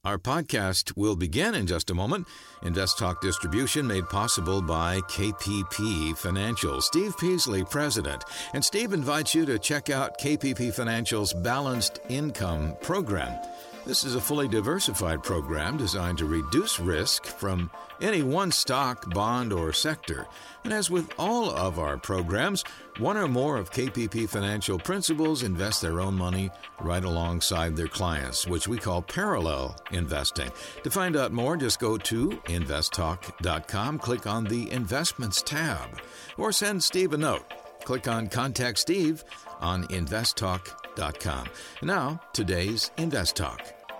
Our podcast will begin in just a moment. Invest Talk distribution made possible by KPP Financial. Steve Peasley, President. And Steve invites you to check out KPP Financial's Balanced Income Program. This is a fully diversified program designed to reduce risk from any one stock, bond, or sector. And as with all of our programs, one or more of KPP Financial principals invest their own money right alongside their clients, which we call parallel investing. To find out more, just go to investtalk.com, click on the Investments tab, or send Steve a note. Click on Contact Steve on investtalk.com. Now, today's Invest Talk.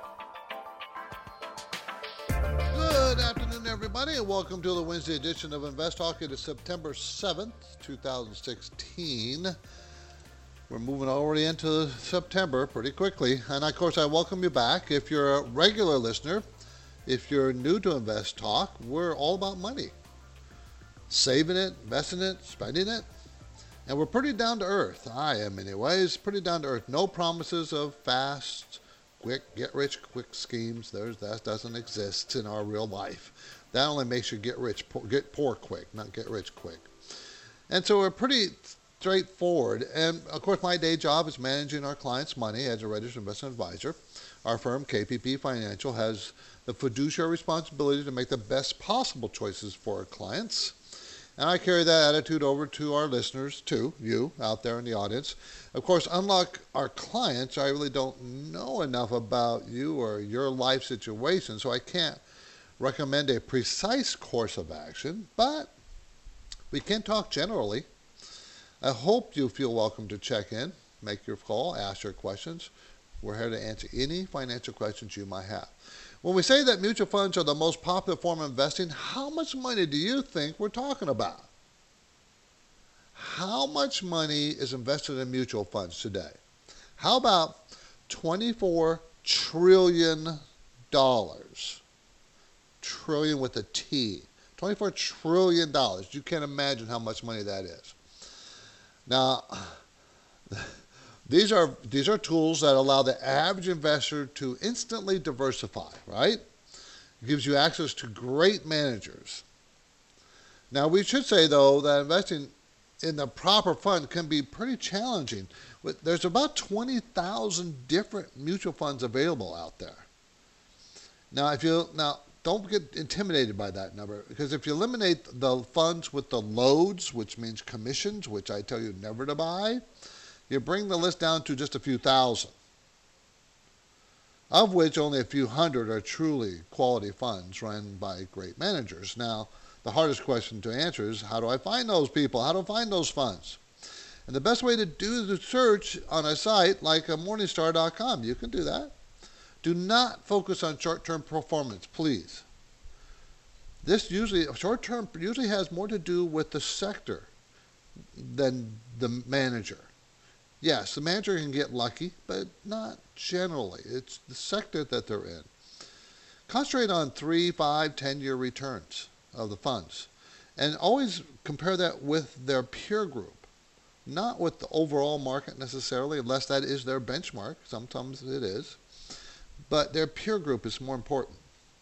Good afternoon, everybody, and welcome to the Wednesday edition of Invest Talk. It is September 7th, 2016. We're moving already into September pretty quickly. And, of course, I welcome you back. If you're a regular listener, if you're new to Invest Talk, we're all about money. Saving it, investing it, spending it. And we're pretty down to earth. I am anyways, pretty down to earth. No promises of fast, quick, get-rich-quick schemes. That doesn't exist in our real life. That only makes you get poor quick, not get rich quick. And so we're pretty straightforward. And, of course, my day job is managing our clients' money as a registered investment advisor. Our firm, KPP Financial, has the fiduciary responsibility to make the best possible choices for our clients. And I carry that attitude over to our listeners, too, you out there in the audience. Of course, unlike our clients, I really don't know enough about you or your life situation, so I can't recommend a precise course of action, but we can talk generally. I hope you feel welcome to check in, make your call, ask your questions. We're here to answer any financial questions you might have. When we say that mutual funds are the most popular form of investing, how much money do you think we're talking about? How much money is invested in mutual funds today? How about $24 trillion? Trillion with a T. $24 trillion. You can't imagine how much money that is. Now, These are tools that allow the average investor to instantly diversify, right? It gives you access to great managers. Now, we should say, though, that investing in the proper fund can be pretty challenging. There's about 20,000 different mutual funds available out there. Now, don't get intimidated by that number, because if you eliminate the funds with the loads, which means commissions, which I tell you never to buy, you bring the list down to just a few thousand, of which only a few hundred are truly quality funds run by great managers. Now, the hardest question to answer is, how do I find those people? How do I find those funds? And the best way to do the search on a site like Morningstar.com, you can do that. Do not focus on short-term performance, please. Short-term usually has more to do with the sector than the manager. Yes, the manager can get lucky, but not generally. It's the sector that they're in. Concentrate on 3, 5, 10-year returns of the funds. And always compare that with their peer group, not with the overall market necessarily, unless that is their benchmark. Sometimes it is. But their peer group is more important.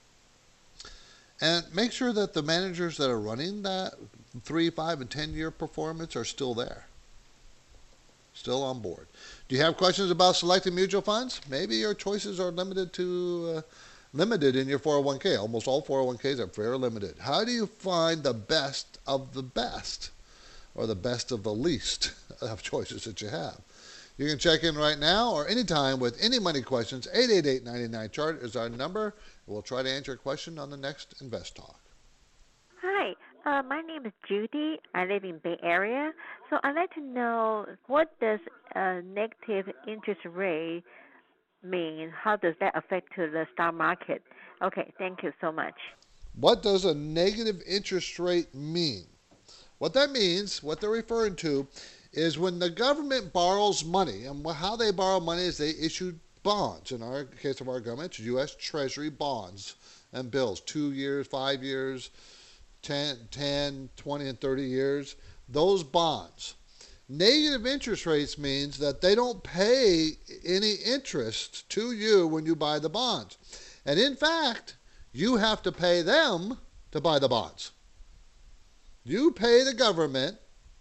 And make sure that the managers that are running that 3, 5, and 10-year performance are still there. Still on board. Do you have questions about selecting mutual funds? Maybe your choices are limited in your 401k. Almost all 401ks are very limited. How do you find the best of the best, or the best of the least of choices that you have? You can check in right now or anytime with any money questions. 888-99-CHART is our number. We'll try to answer your question on the next Invest Talk. Hi. My name is Judy. I live in Bay Area. So I'd like to know, what does a negative interest rate mean? How does that affect to the stock market? Okay, thank you so much. What does a negative interest rate mean? What that means, what they're referring to, is when the government borrows money, and how they borrow money is they issue bonds. In our case of our government, U.S. Treasury bonds and bills, 2 years, 5 years, 10, 20, and 30 years, those bonds. Negative interest rates means that they don't pay any interest to you when you buy the bonds. And in fact, you have to pay them to buy the bonds. You pay the government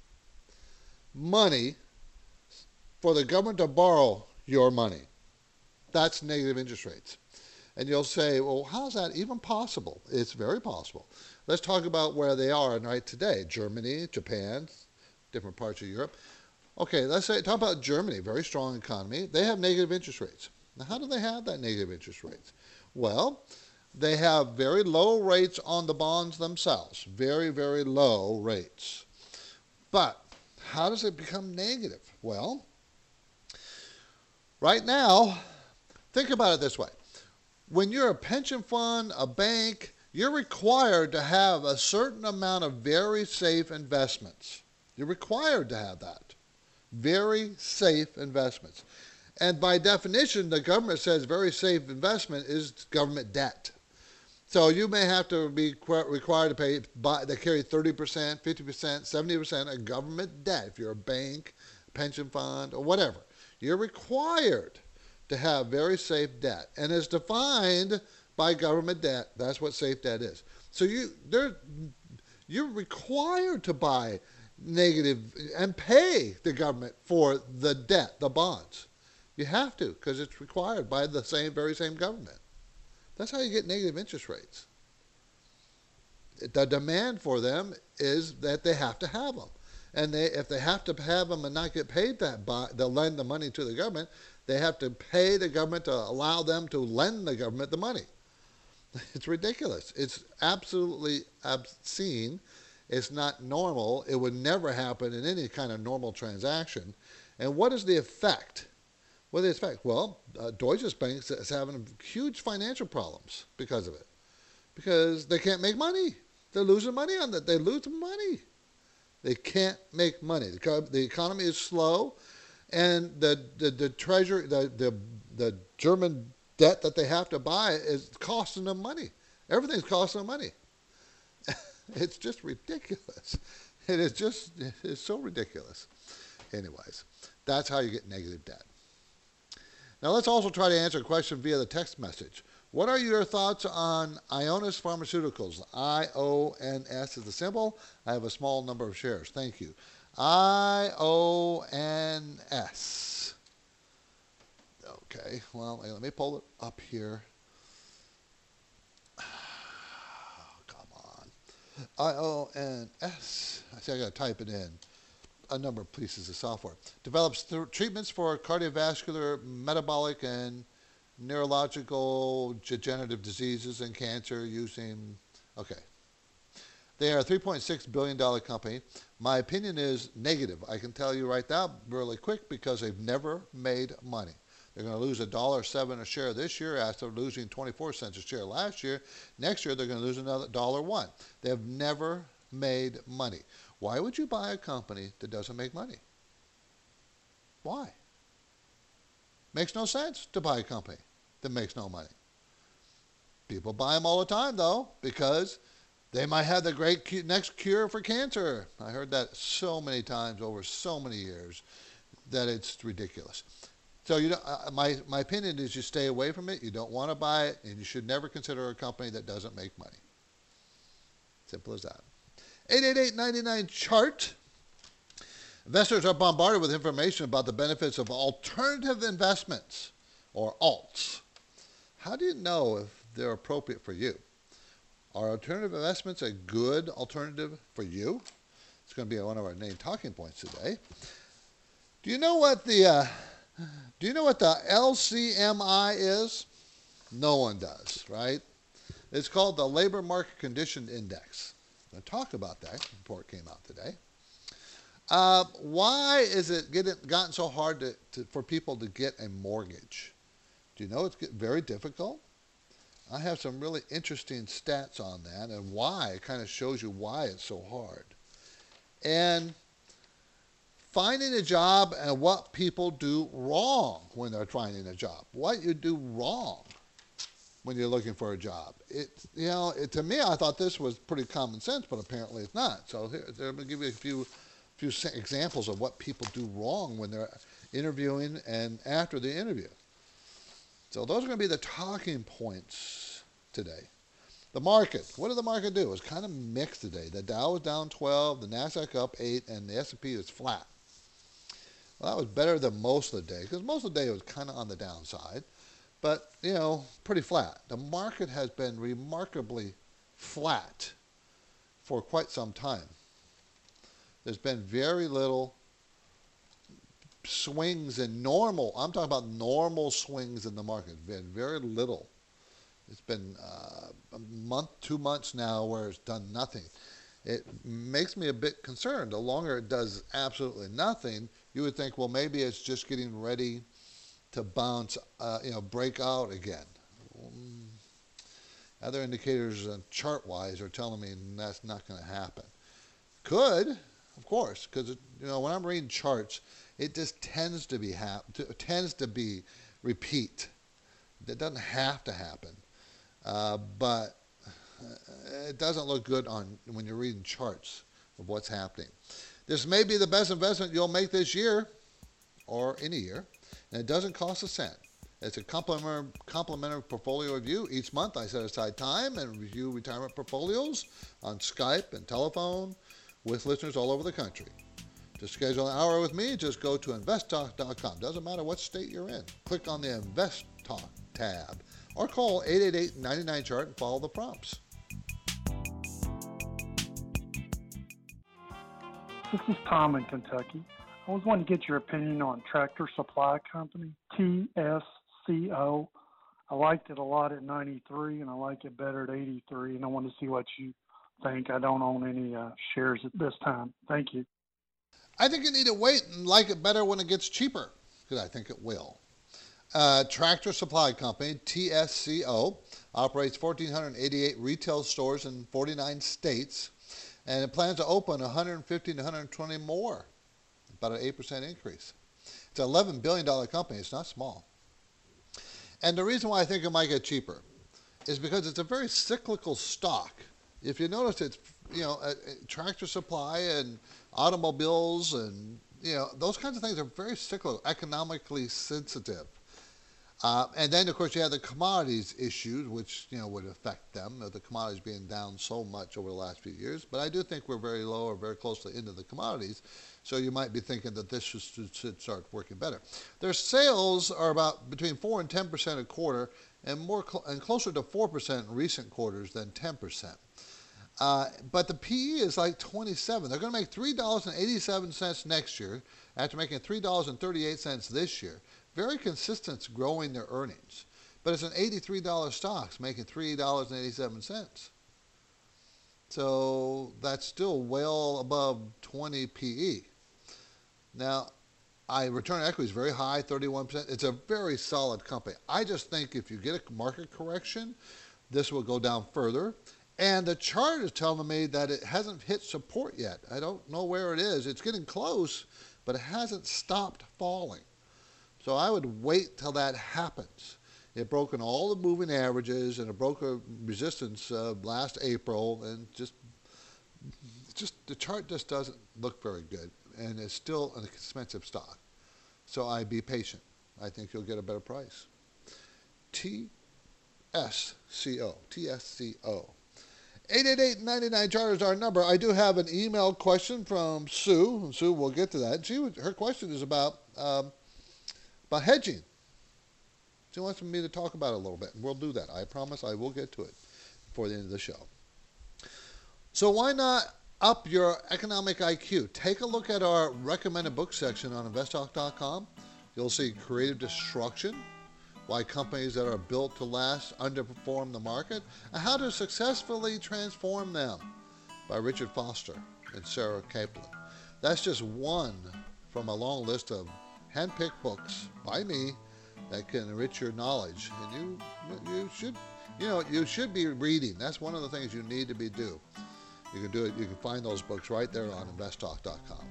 money for the government to borrow your money. That's negative interest rates. And you'll say, well, how's that even possible? It's very possible. Let's talk about where they are right today. Germany, Japan, different parts of Europe. Okay, talk about Germany, very strong economy. They have negative interest rates. Now, how do they have that negative interest rates? Well, they have very low rates on the bonds themselves, very, very low rates. But how does it become negative? Well, right now, think about it this way. When you're a pension fund, a bank, you're required to have a certain amount of very safe investments. You're required to have that. Very safe investments. And by definition, the government says very safe investment is government debt. So you may have to be required to pay, they carry 30%, 50%, 70% of government debt. If you're a bank, pension fund, or whatever, you're required to have very safe debt. And it's defined by government debt. That's what safe debt is. So you're required to buy negative and pay the government for the debt, the bonds. You have to, because it's required by the very same government. That's how you get negative interest rates. The demand for them is that they have to have them. And if they have to have them and not get paid they'll lend the money to the government, they have to pay the government to allow them to lend the government the money. It's ridiculous. It's absolutely obscene. It's not normal. It would never happen in any kind of normal transaction. And what is the effect? What is the effect? Well, Deutsche Bank is having huge financial problems because of it. Because they can't make money. They're losing money on that. They lose money. They can't make money. The economy is slow, and the treasury, the German debt that they have to buy is costing them money. Everything's costing them money. It's just ridiculous. It's so ridiculous. Anyways, that's how you get negative debt. Now let's also try to answer a question via the text message. What are your thoughts on Ionis Pharmaceuticals? IONS is the symbol. I have a small number of shares. Thank you. IONS. Okay, well, let me pull it up here. Come on. IONS. I see I got to type it in. A number of pieces of software. Develops treatments for cardiovascular, metabolic, and neurological degenerative diseases and cancer using, okay. They are a $3.6 billion company. My opinion is negative. I can tell you right now really quick because they've never made money. They're going to lose $1.07 a share this year after losing 24 cents a share last year. Next year they're going to lose another $1.01. They have never made money. Why would you buy a company that doesn't make money? Why? Makes no sense to buy a company that makes no money. People buy them all the time, though, because they might have the great next cure for cancer. I heard that so many times over so many years that it's ridiculous. So my opinion is you stay away from it. You don't want to buy it, and you should never consider a company that doesn't make money. Simple as that. 888-99-CHART. Investors are bombarded with information about the benefits of alternative investments, or alts. How do you know if they're appropriate for you? Are alternative investments a good alternative for you? It's going to be one of our main talking points today. Do you know what the LCMI is? No one does, right? It's called the Labor Market Condition Index. I'll talk about that. The report came out today. Why is it gotten so hard for people to get a mortgage? Do you know it's very difficult? I have some really interesting stats on that and why. It kind of shows you why it's so hard. And finding a job and what people do wrong when they're finding a job. What you do wrong when you're looking for a job. To me, I thought this was pretty common sense, but apparently it's not. So here, I'm going to give you a few examples of what people do wrong when they're interviewing and after the interview. So those are going to be the talking points today. The market. What did the market do? It was kind of mixed today. The Dow was down 12, the Nasdaq up 8, and the S&P was flat. Well, that was better than most of the day, because most of the day it was kind of on the downside. But, pretty flat. The market has been remarkably flat for quite some time. There's been very little swings in normal. I'm talking about normal swings in the market. Been very little. It's been a month, 2 months now where it's done nothing. It makes me a bit concerned. The longer it does absolutely nothing, you would think, well, maybe it's just getting ready to bounce, break out again. Other indicators chart-wise are telling me that's not going to happen. Could, of course, because when I'm reading charts, it just tends to be repeat. That doesn't have to happen, but it doesn't look good when you're reading charts of what's happening. This may be the best investment you'll make this year, or any year, and it doesn't cost a cent. It's a complimentary portfolio review. Each month I set aside time and review retirement portfolios on Skype and telephone with listeners all over the country. To schedule an hour with me, just go to investtalk.com. Doesn't matter what state you're in. Click on the Invest Talk tab or call 888-99-CHART and follow the prompts. This is Tom in Kentucky. I was wanting to get your opinion on Tractor Supply Company, TSCO. I liked it a lot at 93, and I like it better at 83, and I want to see what you think. I don't own any shares at this time. Thank you. I think you need to wait and like it better when it gets cheaper, because I think it will. Tractor Supply Company, TSCO, operates 1,488 retail stores in 49 states, and it plans to open 150 to 120 more, about an 8% increase. It's an $11 billion company. It's not small. And the reason why I think it might get cheaper is because it's a very cyclical stock. If you notice, it's, Tractor Supply and automobiles and, those kinds of things are very cyclical, economically sensitive. And then, of course, you have the commodities issues, which, would affect them, the commodities being down so much over the last few years. But I do think we're very low or very closely into the commodities, so you might be thinking that this should start working better. Their sales are about between 4 and 10% a quarter, and closer to 4% in recent quarters than 10%. But the PE is like 27. They're going to make $3.87 next year after making $3.38 this year. Very consistent growing their earnings. But it's an $83 stock, making $3.87. So that's still well above 20 PE. Now, return on equity is very high, 31%. It's a very solid company. I just think if you get a market correction, this will go down further. And the chart is telling me that it hasn't hit support yet. I don't know where it is. It's getting close, but it hasn't stopped falling. So I would wait till that happens. It broke in all the moving averages, and it broke a resistance last April, and just the chart just doesn't look very good, and it's still an expensive stock. So I'd be patient. I think you'll get a better price. TSCO. 888-99-CHART is our number. I do have an email question from Sue, and Sue, we'll get to that. Her question is about hedging. She wants me to talk about it a little bit, and we'll do that. I promise I will get to it before the end of the show. So why not up your economic IQ? Take a look at our recommended book section on investtalk.com. You'll see Creative Destruction, Why Companies That Are Built to Last Underperform the Market, and How to Successfully Transform Them by Richard Foster and Sarah Kaplan. That's just one from a long list of hand-picked books by me that can enrich your knowledge. And you should be reading. That's one of the things you need to be do. You can do it. You can find those books right there on investtalk.com.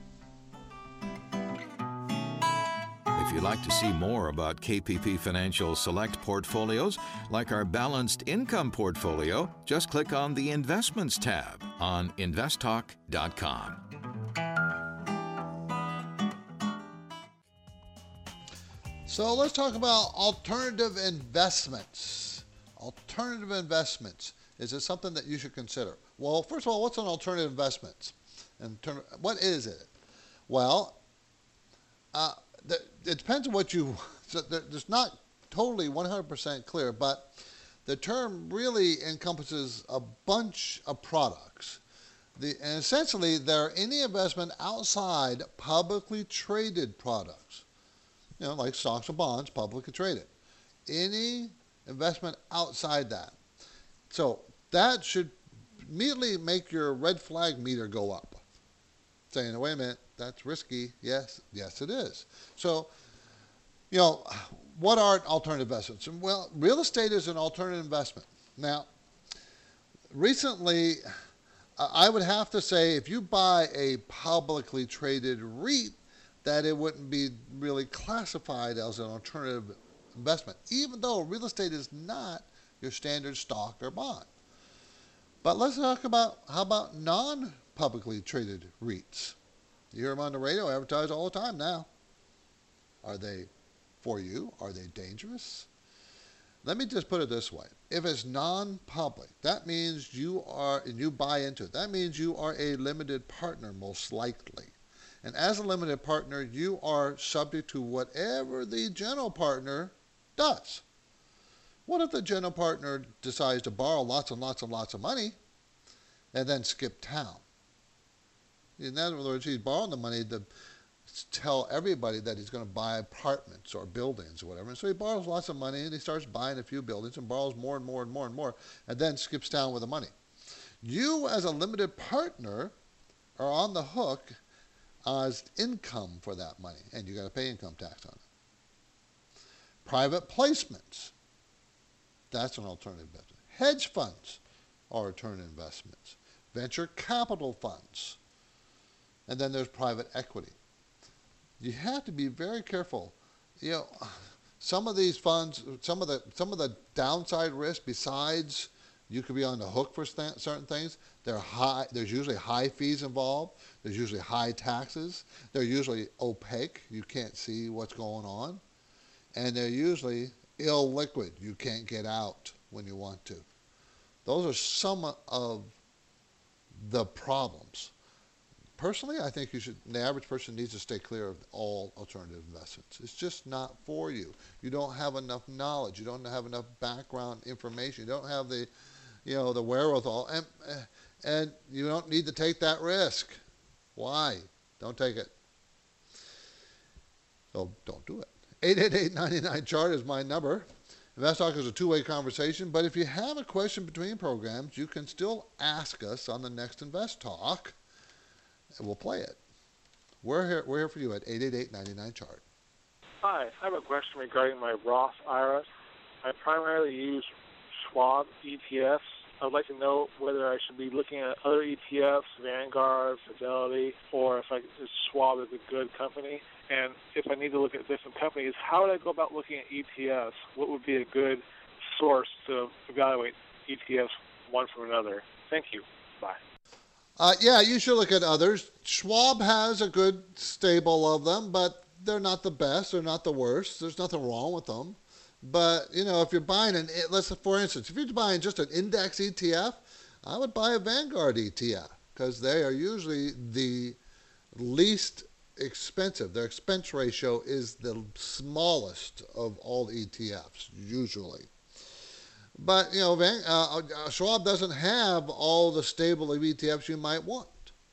If you'd like to see more about KPP Financial Select portfolios, like our Balanced Income portfolio, just click on the Investments tab on investtalk.com. So let's talk about alternative investments. Alternative investments. Is it something that you should consider? Well, first of all, what's an alternative investment? And what is it? Well, it depends on what you. So there's not totally 100% clear, but the term really encompasses a bunch of products. And essentially, they're any investment outside publicly traded products. Like stocks or bonds, publicly traded. Any investment outside that. So that should immediately make your red flag meter go up. Saying, wait a minute, that's risky. Yes, it is. So, what are alternative investments? Well, real estate is an alternative investment. Now, recently, I would have to say if you buy a publicly traded REIT, that it wouldn't be really classified as an alternative investment, even though real estate is not your standard stock or bond. But let's talk about how about non-publicly traded REITs. You hear them on the radio advertised all the time now. Are they for you? Are they dangerous? Let me just put it this way. If it's non-public, that means you buy into it. That means you are a limited partner, most likely. And as a limited partner, you are subject to whatever the general partner does. What if the general partner decides to borrow lots and lots and lots of money and then skip town? In other words, he's borrowing the money to tell everybody that he's going to buy apartments or buildings or whatever. And so he borrows lots of money and he starts buying a few buildings and borrows more and more and more and more and then skips town with the money. You as a limited partner are on the hook as income for that money, and you got to pay income tax on it. Private placements, that's an alternative investment. Hedge funds are alternative investments. Venture capital funds, and then there's private equity. You have to be very careful. Some of these funds, some of the downside risk, besides you could be on the hook for certain things. There's usually high fees involved. There's usually high taxes. They're usually opaque. You can't see what's going on. And they're usually illiquid. You can't get out when you want to. Those are some of the problems. Personally, I think the average person needs to stay clear of all alternative investments. It's just not for you. You don't have enough knowledge. You don't have enough background information. You don't have the wherewithal, and you don't need to take that risk. Why? Don't take it. So don't do it. 888-99-CHART is my number. InvestTalk is a two-way conversation, but if you have a question between programs, you can still ask us on the next InvestTalk, and we'll play it. We're here for you at 888-99-CHART. Hi, I have a question regarding my Roth IRA. I primarily use Schwab ETFs. I would like to know whether I should be looking at other ETFs, Vanguard, Fidelity, or if Schwab is a good company. And if I need to look at different companies, how would I go about looking at ETFs? What would be a good source to evaluate ETFs one from another? Thank you. Bye. Yeah, you should look at others. Schwab has a good stable of them, but they're not the best. They're not the worst. There's nothing wrong with them. But, if you're buying for instance, if you're buying just an index ETF, I would buy a Vanguard ETF because they are usually the least expensive. Their expense ratio is the smallest of all ETFs, usually. But, Schwab doesn't have all the stable of ETFs you might want.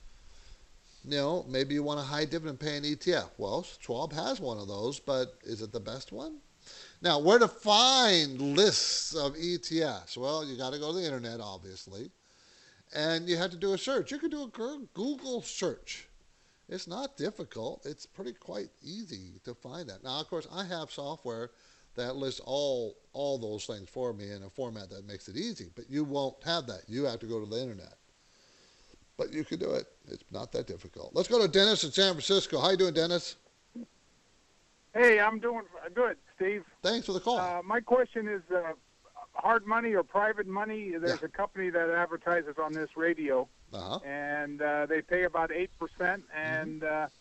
Maybe you want a high dividend paying ETF. Well, Schwab has one of those, but is it the best one? Now, where to find lists of ETFs? Well, you got to go to the internet, obviously, and you have to do a search. You can do a Google search. It's not difficult. It's quite easy to find that. Now, of course, I have software that lists all those things for me in a format that makes it easy, but you won't have that. You have to go to the internet. But you can do it. It's not that difficult. Let's go to Dennis in San Francisco. How you doing, Dennis? Hey, I'm doing good, Steve. Thanks for the call. My question is hard money or private money. There's a company that advertises on this radio, and they pay about 8%. And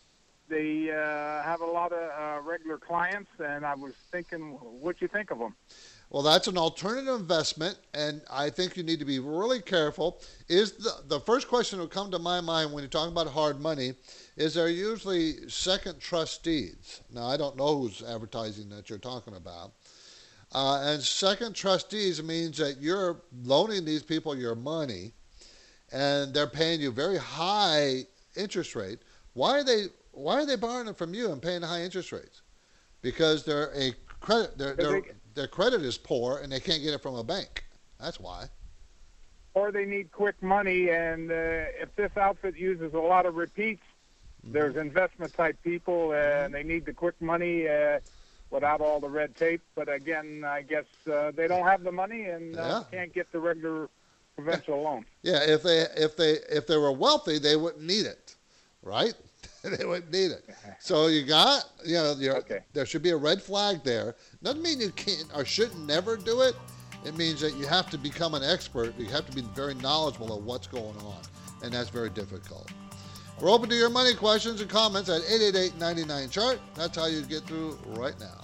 they have a lot of regular clients, and I was thinking, what you think of them? Well, that's an alternative investment, and I think you need to be really careful. Is the first question that will come to my mind when you're talking about hard money is they're usually second trust deeds. Now, I don't know who's advertising that you're talking about. And second trust deeds means that you're loaning these people your money, and they're paying you very high interest rate. Why are they borrowing it from you and paying high interest rates? Because they're a credit. Their credit is poor, and they can't get it from a bank. That's why. Or they need quick money, and if this outfit uses a lot of repeats, there's investment type people, and they need the quick money without all the red tape. But again, I guess they don't have the money and can't get the regular conventional loan. Yeah, if they were wealthy, they wouldn't need it, right? They wouldn't need it. So there should be a red flag there. Doesn't mean you can't or shouldn't never do it. It means that you have to become an expert. You have to be very knowledgeable of what's going on, and that's very difficult. We're open to your money questions and comments at 888-99-CHART. That's how you get through right now.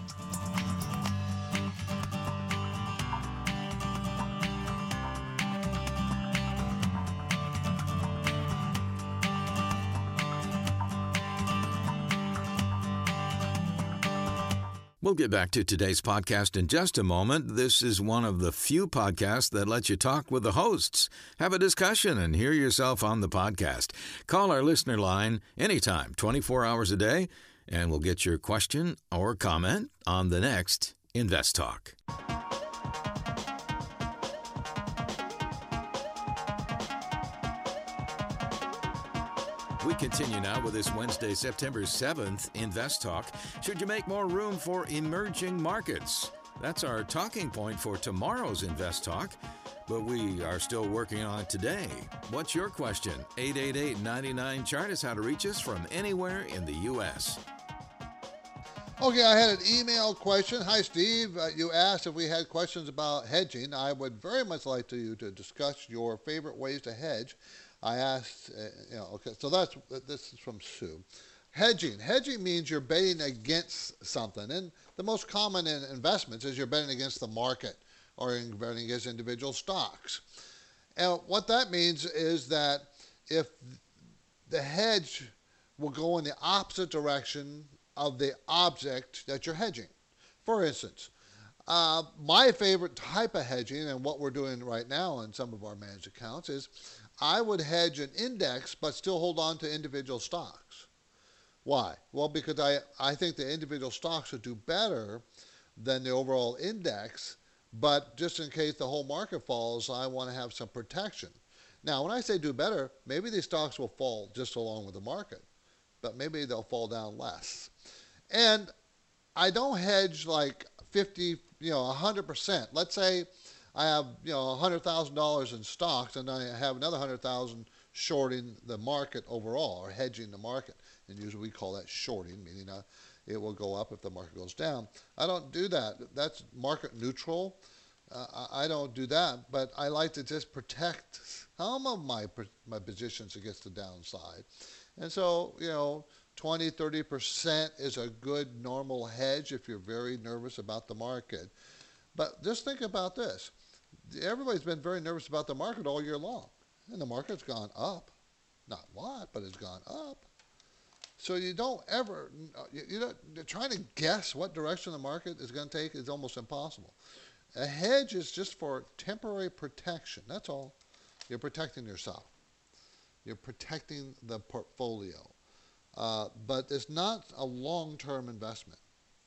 We'll get back to today's podcast in just a moment. This is one of the few podcasts that lets you talk with the hosts, have a discussion, and hear yourself on the podcast. Call our listener line anytime, 24 hours a day, and we'll get your question or comment on the next Invest Talk. We continue now with this Wednesday, September 7th, Invest Talk. Should you make more room for emerging markets? That's our talking point for tomorrow's Invest Talk, but we are still working on it today. What's your question? 888-99-CHART is how to reach us from anywhere in the U.S. Okay, I had an email question. Hi, Steve. You asked if we had questions about hedging. I would very much like you to discuss your favorite ways to hedge. I asked, okay, so this is from Sue. Hedging means you're betting against something. And the most common in investments is you're betting against the market or you're betting against individual stocks. And what that means is that if the hedge will go in the opposite direction of the object that you're hedging. For instance, my favorite type of hedging and what we're doing right now in some of our managed accounts is I would hedge an index but still hold on to individual stocks. Why? Well, because I think the individual stocks would do better than the overall index, but just in case the whole market falls, I want to have some protection. Now, when I say do better, maybe these stocks will fall just along with the market, but maybe they'll fall down less. And I don't hedge like 50, 100%. Let's say I have, $100,000 in stocks, and I have another $100,000 shorting the market overall, or hedging the market. And usually we call that shorting, meaning it will go up if the market goes down. I don't do that. That's market neutral. I don't do that, but I like to just protect some of my positions against the downside. And so, 20, 30% is a good normal hedge if you're very nervous about the market. But just think about this. Everybody's been very nervous about the market all year long, and the market's gone up. Not a lot, but it's gone up. So you don't ever, trying to guess what direction the market is going to take is almost impossible. A hedge is just for temporary protection. That's all. You're protecting yourself. You're protecting the portfolio. But it's not a long-term investment.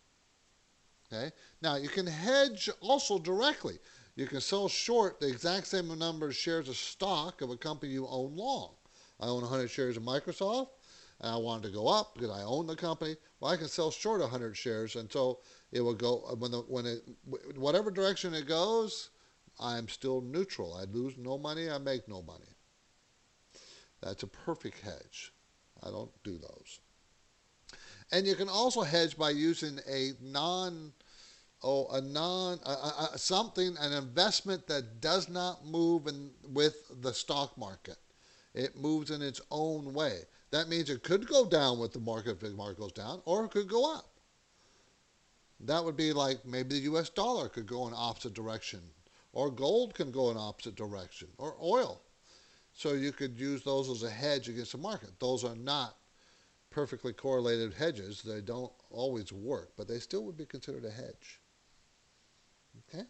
Okay? Now, you can hedge also directly. You can sell short the exact same number of shares of stock of a company you own long. I own 100 shares of Microsoft, and I want it to go up because I own the company. Well, I can sell short 100 shares, and so it will go, whatever direction it goes, I'm still neutral. I lose no money, I make no money. That's a perfect hedge. I don't do those. And you can also hedge by using an investment that does not move with the stock market. It moves in its own way. That means it could go down with the market if the market goes down, or it could go up. That would be like maybe the U.S. dollar could go in opposite direction, or gold can go in opposite direction, or oil. So you could use those as a hedge against the market. Those are not perfectly correlated hedges. They don't always work, but they still would be considered a hedge. Okay?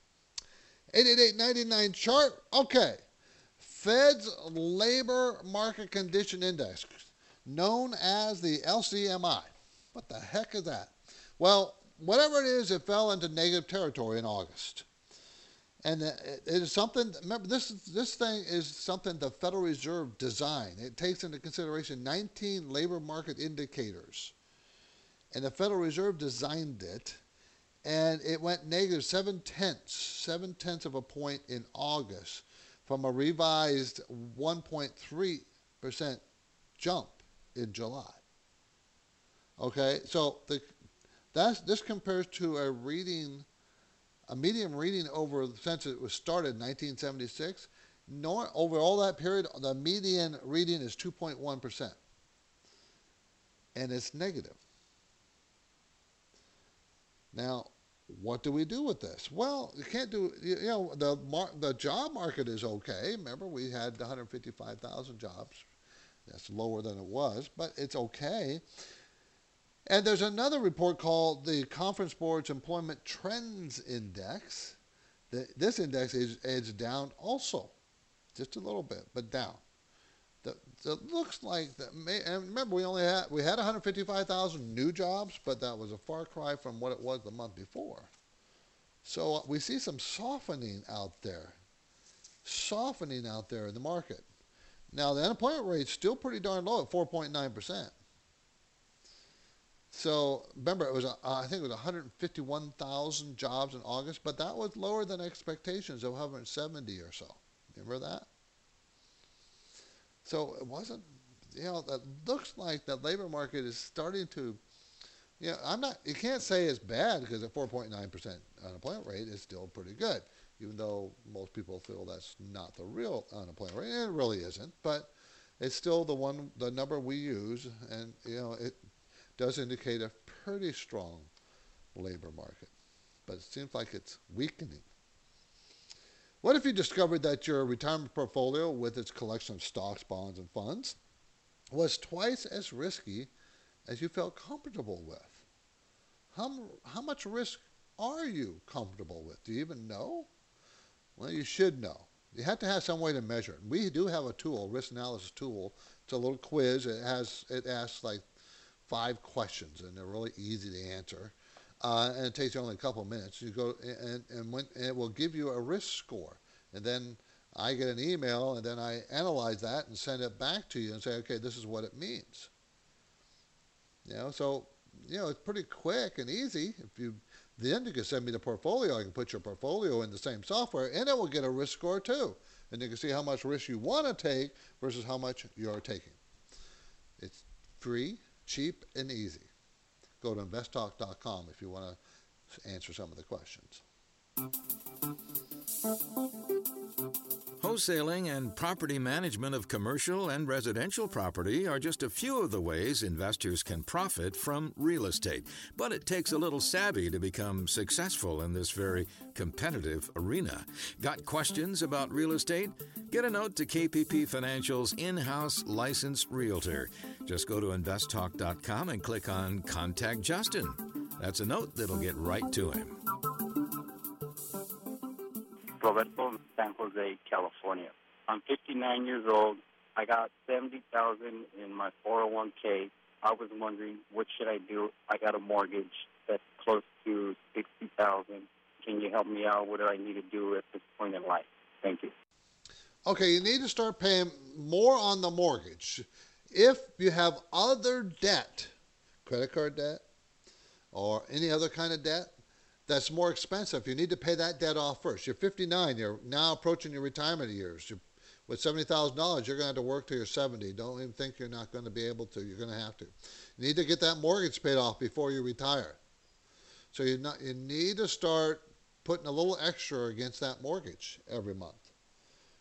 888-99 chart. Okay. Fed's Labor Market Condition Index, known as the LCMI. What the heck is that? Well, whatever it is, it fell into negative territory in August. And it is something, remember, this thing is something the Federal Reserve designed. It takes into consideration 19 labor market indicators. And the Federal Reserve designed it, and it went negative 7/10 of a point in August from a revised 1.3% jump in July. Okay, so this compares to a median reading over since it was started in 1976. Over all that period, the median reading is 2.1%, and it's negative. Now, what do we do with this? Well, you can't do, the job market is okay. Remember, we had 155,000 jobs. That's lower than it was, but it's okay. And there's another report called the Conference Board's Employment Trends Index. This index is down also, just a little bit, but down. It looks like and remember, we had 155,000 new jobs, but that was a far cry from what it was the month before. So we see some softening out there in the market. Now the unemployment rate's still pretty darn low at 4.9%. So remember, it was I think it was 151,000 jobs in August, but that was lower than expectations of 170 or so. Remember that? So it wasn't, that looks like the labor market is starting to, you can't say it's bad because at 4.9% unemployment rate is still pretty good, even though most people feel that's not the real unemployment rate. And it really isn't, but it's still the number we use, and, it does indicate a pretty strong labor market, but it seems like it's weakening. What if you discovered that your retirement portfolio with its collection of stocks, bonds, and funds was twice as risky as you felt comfortable with? How much risk are you comfortable with? Do you even know? Well, you should know. You have to have some way to measure it. We do have a tool, risk analysis tool. It's a little quiz. It asks like 5 questions, and they're really easy to answer. And it takes you only a couple of minutes. You go and it will give you a risk score, and then I get an email, and then I analyze that and send it back to you and say, okay, this is what it means. So it's pretty quick and easy. Then you can send me the portfolio. I can put your portfolio in the same software, and it will get a risk score too, and you can see how much risk you want to take versus how much you're taking. It's free, cheap, and easy. Go to investtalk.com if you want to answer some of the questions. Wholesaling and property management of commercial and residential property are just a few of the ways investors can profit from real estate. But it takes a little savvy to become successful in this very competitive arena. Got questions about real estate? Get a note to KPP Financial's in-house licensed realtor. Just go to investtalk.com and click on Contact Justin. That's a note that'll get right to him. Roberto, San Jose, California. I'm 59 years old. I got $70,000 in my 401k. I was wondering, what should I do? I got a mortgage that's close to $60,000. Can you help me out? What do I need to do at this point in life? Thank you. Okay, you need to start paying more on the mortgage. If you have other debt, credit card debt, or any other kind of debt, that's more expensive. You need to pay that debt off first. You're 59. You're now approaching your retirement years. With $70,000, you're going to have to work till you're 70. Don't even think you're not going to be able to. You're going to have to. You need to get that mortgage paid off before you retire. So you need to start putting a little extra against that mortgage every month.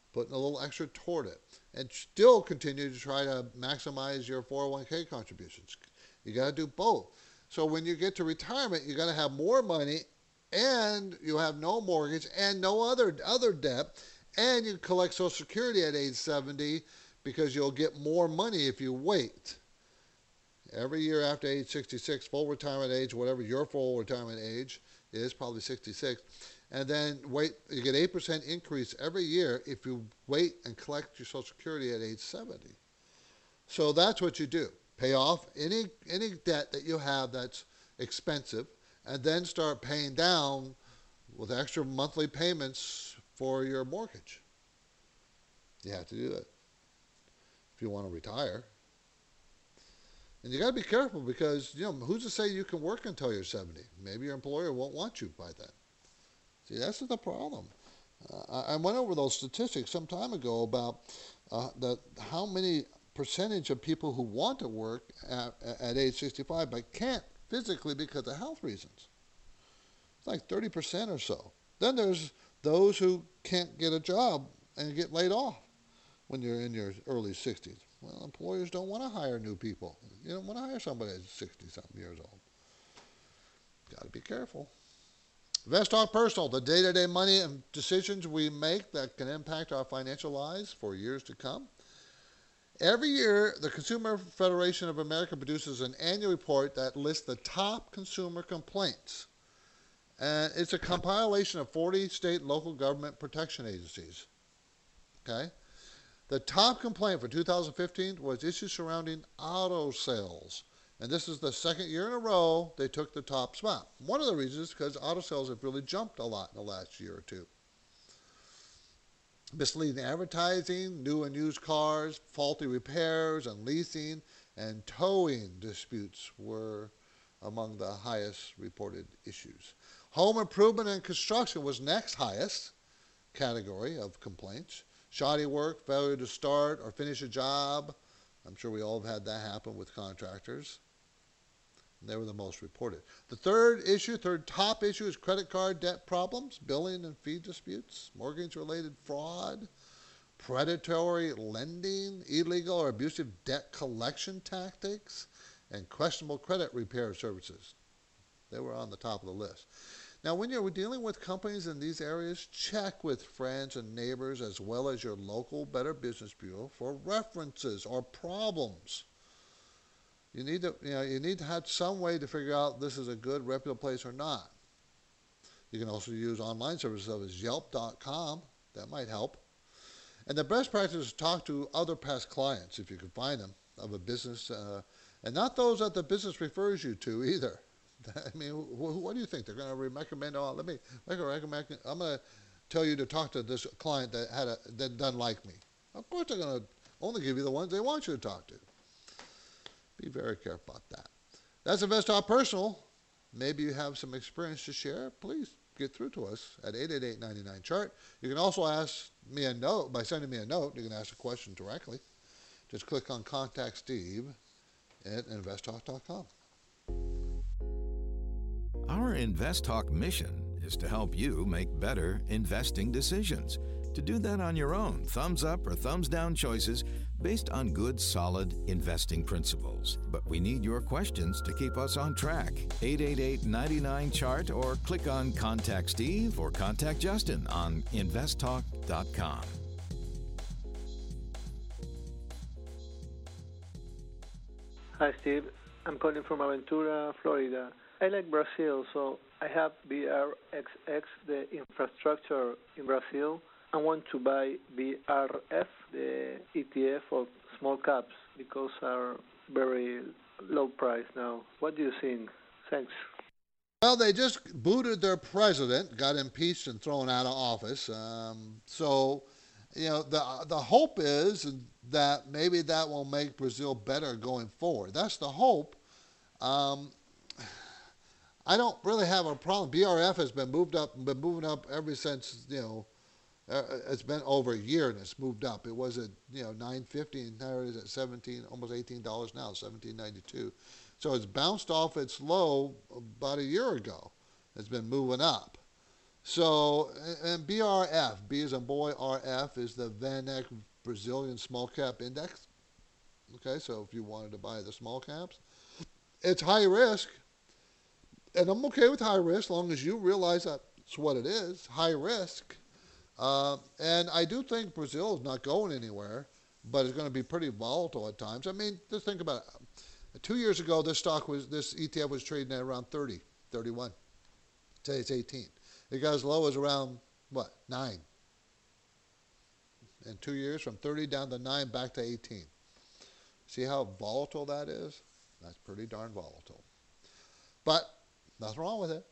putting a little extra toward it, and still continue to try to maximize your 401k contributions. You got to do both. So when you get to retirement, you got to have more money, and you have no mortgage and no other debt, and you collect Social Security at age 70 because you'll get more money if you wait. Every year after age 66, full retirement age, whatever your full retirement age is, probably 66, and then wait, you get 8% increase every year if you wait and collect your Social Security at age 70. So that's what you do. Pay off any debt that you have that's expensive, and then start paying down with extra monthly payments for your mortgage. You have to do that if you want to retire. And you got to be careful because, who's to say you can work until you're 70? Maybe your employer won't want you by then. See, that's the problem. I went over those statistics some time ago about how many percentage of people who want to work at age 65 but can't physically because of health reasons. It's like 30% or so. Then there's those who can't get a job and get laid off when you're in your early 60s. Well, employers don't want to hire new people. You don't want to hire somebody that's 60-something years old. Got to be careful. InvestTalk Personal, the day-to-day money and decisions we make that can impact our financial lives for years to come. Every year, the Consumer Federation of America produces an annual report that lists the top consumer complaints. And it's a compilation of 40 state and local government protection agencies. Okay? The top complaint for 2015 was issues surrounding auto sales. And this is the second year in a row they took the top spot. One of the reasons is because auto sales have really jumped a lot in the last year or two. Misleading advertising, new and used cars, faulty repairs and leasing, and towing disputes were among the highest reported issues. Home improvement and construction was next highest category of complaints. Shoddy work, failure to start or finish a job. I'm sure we all have had that happen with contractors. They were the most reported. The third top issue is credit card debt problems, billing and fee disputes, mortgage-related fraud, predatory lending, illegal or abusive debt collection tactics, and questionable credit repair services. They were on the top of the list. Now, when you're dealing with companies in these areas, check with friends and neighbors as well as your local Better Business Bureau for references or problems. You need to have some way to figure out this is a good, reputable place or not. You can also use online services such as Yelp.com. That might help. And the best practice is to talk to other past clients, if you can find them, of a business, and not those that the business refers you to either. I mean, what do you think? They're going to recommend, I'm going to tell you to talk to this client that doesn't like me. Of course they're going to only give you the ones they want you to talk to. Be very careful about that. That's InvestTalk Personal. Maybe you have some experience to share. Please get through to us at 888-99-CHART. You can also ask me a note. By sending me a note, you can ask a question directly. Just click on Contact Steve at investtalk.com. Our InvestTalk mission is to help you make better investing decisions. To do that on your own, thumbs up or thumbs down choices based on good, solid investing principles. But we need your questions to keep us on track. 888-99-CHART or click on Contact Steve or Contact Justin on investtalk.com. Hi, Steve. I'm calling from Aventura, Florida. I like Brazil, so I have BRXX, the infrastructure in Brazil. I want to buy BRF, the ETF of small caps, because are very low price now. What do you think? Thanks. Well, they just booted their president, got impeached and thrown out of office. So, the hope is that maybe that will make Brazil better going forward. That's the hope. I don't really have a problem. BRF has been moving up ever since, it's been over a year and it's moved up. It was at, $9.50 and now it is at $17, almost $18 now, $17.92. So it's bounced off its low about a year ago. It's been moving up. So, and BRF, B as in boy, RF is the VanEck Brazilian Small Cap Index. Okay, so if you wanted to buy the small caps, it's high risk, and I'm okay with high risk as long as you realize that's what it is, high risk. And I do think Brazil is not going anywhere, but it's going to be pretty volatile at times. I mean, just think about it. 2 years ago, this ETF was trading at around 30, 31. Today it's 18. It got as low as around, 9. In 2 years, from 30 down to 9, back to 18. See how volatile that is? That's pretty darn volatile. But nothing wrong with it.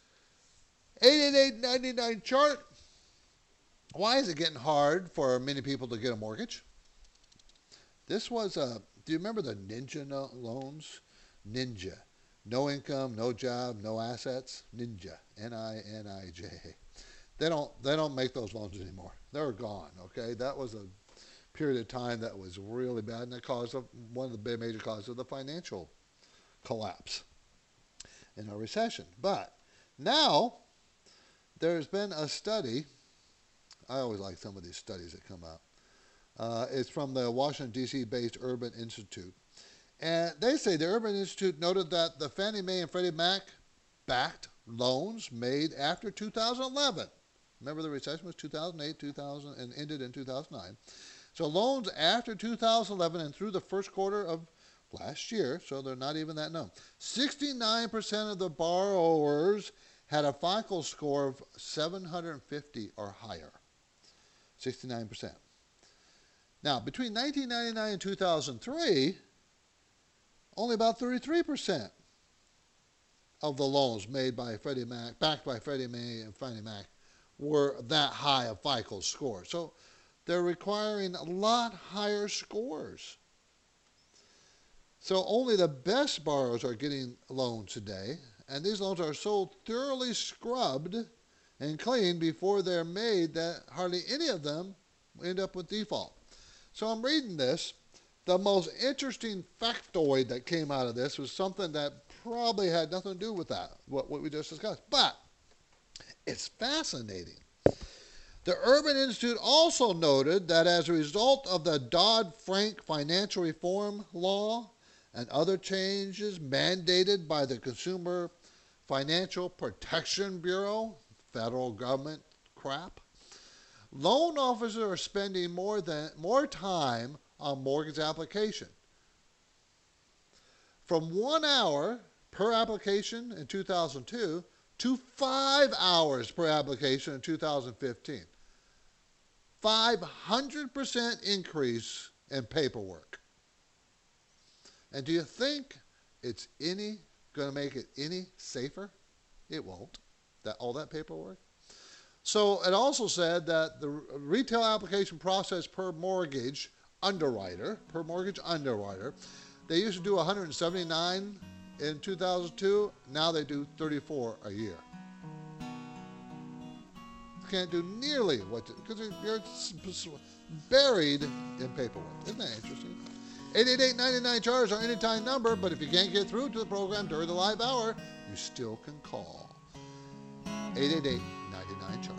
888-99 chart. Why is it getting hard for many people to get a mortgage? This was do you remember the Ninja loans? Ninja. No income, no job, no assets. Ninja. Ninij. They don't make those loans anymore. They're gone, okay? That was a period of time that was really bad, and that caused one of the big major causes of the financial collapse in a recession. But now there's been a study. I always like some of these studies that come out. It's from the Washington, D.C. based Urban Institute. And they say the Urban Institute noted that the Fannie Mae and Freddie Mac backed loans made after 2011. Remember the recession was 2008, 2000, and ended in 2009. So loans after 2011 and through the first quarter of last year, so they're not even that known. 69% of the borrowers had a FICO score of 750 or higher. 69%. Now, between 1999 and 2003, only about 33% of the loans made by Freddie Mac, backed by Freddie Mae and Fannie Mac, were that high of FICO score. So they're requiring a lot higher scores. So only the best borrowers are getting loans today, and these loans are so thoroughly scrubbed and cleaned before they're made that hardly any of them end up with default. So I'm reading this. The most interesting factoid that came out of this was something that probably had nothing to do with that, what we just discussed. But it's fascinating. The Urban Institute also noted that as a result of the Dodd-Frank financial reform law and other changes mandated by the Consumer Financial Protection Bureau, federal government crap, loan officers are spending more time on mortgage application. From 1 hour per application in 2002 to 5 hours per application in 2015. 500% increase in paperwork. And do you think it's going to make it any safer? It won't. All that paperwork. So it also said that the retail application process per mortgage underwriter, they used to do 179 in 2002. Now they do 34 a year. Can't do nearly because you're buried in paperwork. Isn't that interesting? 888-99 is our anytime number, but if you can't get through to the program during the live hour, you still can call. 888-99-CHART.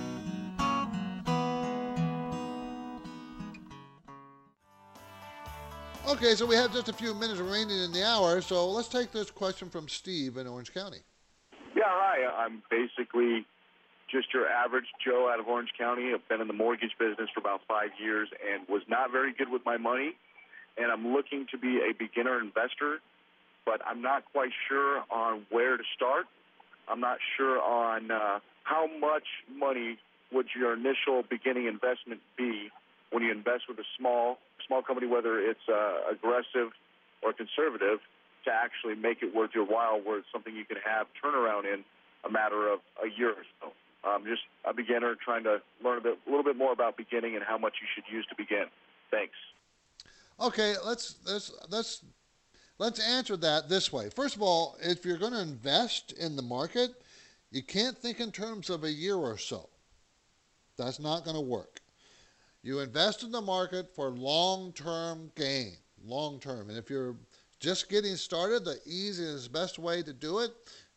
Okay, so we have just a few minutes remaining in the hour, so let's take this question from Steve in Orange County. Yeah, hi. I'm basically just your average Joe out of Orange County. I've been in the mortgage business for about 5 years and was not very good with my money, and I'm looking to be a beginner investor, but I'm not quite sure on where to start. I'm not sure on how much money would your initial beginning investment be when you invest with a small company, whether it's aggressive or conservative, to actually make it worth your while, where it's something you can have turnaround in a matter of a year or so. Just a beginner trying to learn a little bit more about beginning and how much you should use to begin. Thanks. Okay, let's answer that this way. First of all, if you're going to invest in the market, you can't think in terms of a year or so. That's not going to work. You invest in the market for long-term gain, long-term. And if you're just getting started, the easiest, best way to do it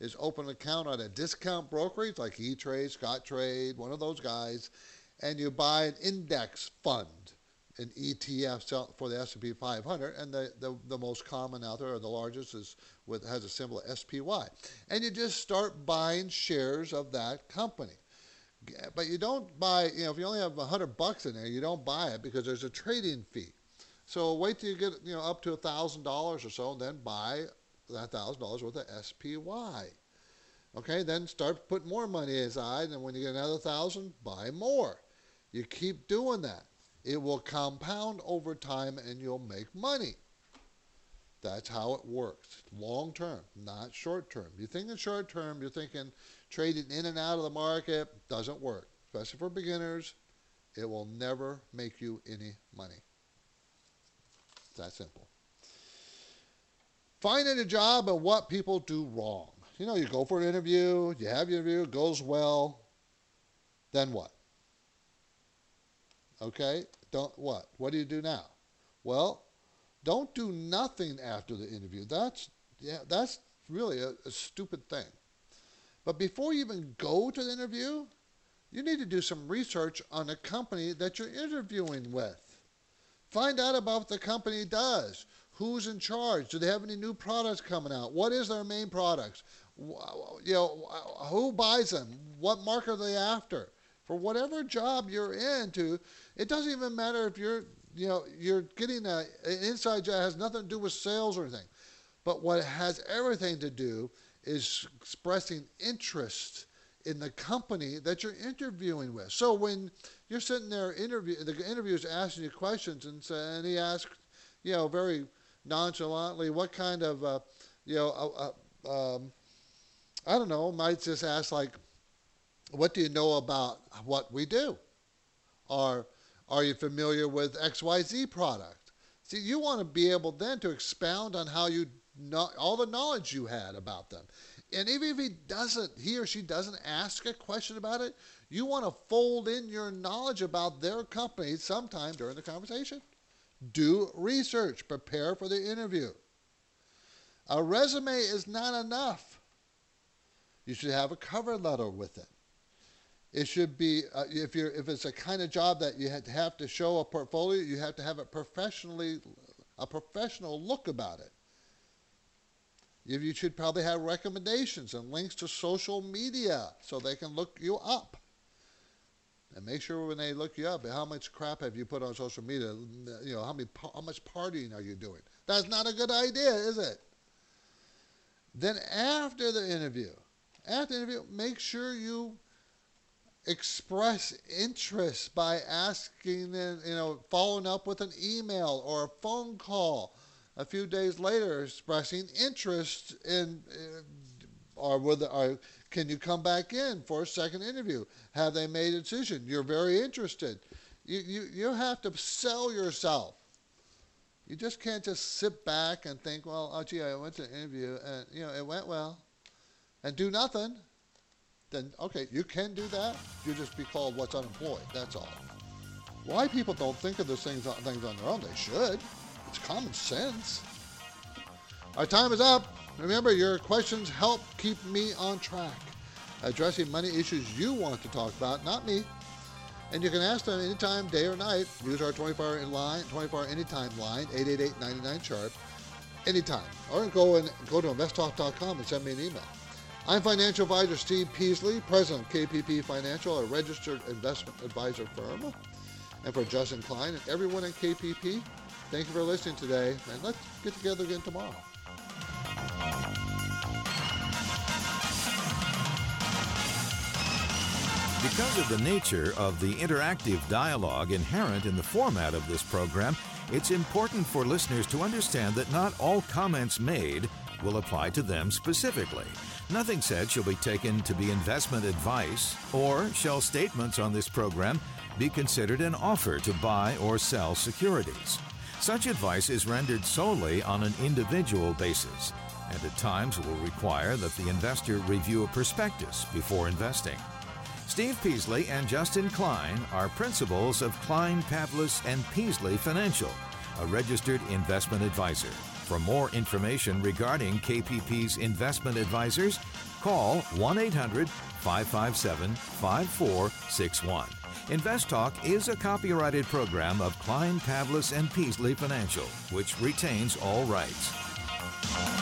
is open an account at a discount brokerage like E-Trade, Scottrade, one of those guys, and you buy an index fund, an ETF for the S&P 500, and the most common out there, or the largest, has a symbol SPY. And you just start buying shares of that company. But you don't buy, if you only have $100 in there, you don't buy it because there's a trading fee. So wait till you get, up to $1,000 or so, and then buy that $1,000 worth of SPY. Okay, then start putting more money aside, and when you get another 1,000, buy more. You keep doing that. It will compound over time, and you'll make money. That's how it works. Long term, not short term. You think in short term, you're thinking trading in and out of the market. Doesn't work, especially for beginners. It will never make you any money. It's that simple. Finding a job and what people do wrong. You go for an interview, you have your interview, it goes well, then what? Okay, what do you do now? Well, don't do nothing after the interview. That's really a stupid thing. But before you even go to the interview, you need to do some research on the company that you're interviewing with. Find out about what the company does. Who's in charge? Do they have any new products coming out? What is their main products? Who buys them? What market are they after? For whatever job you're into, it doesn't even matter if you're getting an inside job. It has nothing to do with sales or anything. But what has everything to do is expressing interest in the company that you're interviewing with. So when you're sitting there, the interviewer's asking you questions, and he asks, very nonchalantly, what kind of, I don't know, might just ask like, what do you know about what we do? Or are you familiar with XYZ product? See, you want to be able then to expound on how you know all the knowledge you had about them. And even if he or she doesn't ask a question about it, you want to fold in your knowledge about their company sometime during the conversation. Do research. Prepare for the interview. A resume is not enough. You should have a cover letter with it. It should be, if it's a kind of job that you have to show a portfolio, you have to have a professional look about it. You should probably have recommendations and links to social media so they can look you up. And make sure when they look you up, how much crap have you put on social media? How much partying are you doing? That's not a good idea, is it? Then after the interview, make sure you express interest by asking, following up with an email or a phone call. A few days later, expressing interest in, or can you come back in for a second interview? Have they made a decision? You're very interested. You have to sell yourself. You just can't just sit back and think, well, I went to an interview and it went well, and do nothing. Then okay, you can do that. You just be called what's unemployed. That's all. Why people don't think of those things on their own? They should. It's common sense. Our time is up. Remember, your questions help keep me on track, addressing money issues you want to talk about, not me. And you can ask them anytime, day or night. Use our 24-hour anytime line, 888-99-CHART, anytime. Or go to investtalk.com and send me an email. I'm financial advisor Steve Peasley, president of KPP Financial, a registered investment advisor firm. And for Justin Klein and everyone at KPP, thank you for listening today, and let's get together again tomorrow. Because of the nature of the interactive dialogue inherent in the format of this program, it's important for listeners to understand that not all comments made will apply to them specifically. Nothing said shall be taken to be investment advice, or shall statements on this program be considered an offer to buy or sell securities. Such advice is rendered solely on an individual basis, and at times will require that the investor review a prospectus before investing. Steve Peasley and Justin Klein are principals of Klein, Pavlis & Peasley Financial, a registered investment advisor. For more information regarding KPP's investment advisors, Call 1-800-557-5461. Invest Talk is a copyrighted program of Klein, Pavlis, and Peasley Financial, which retains all rights.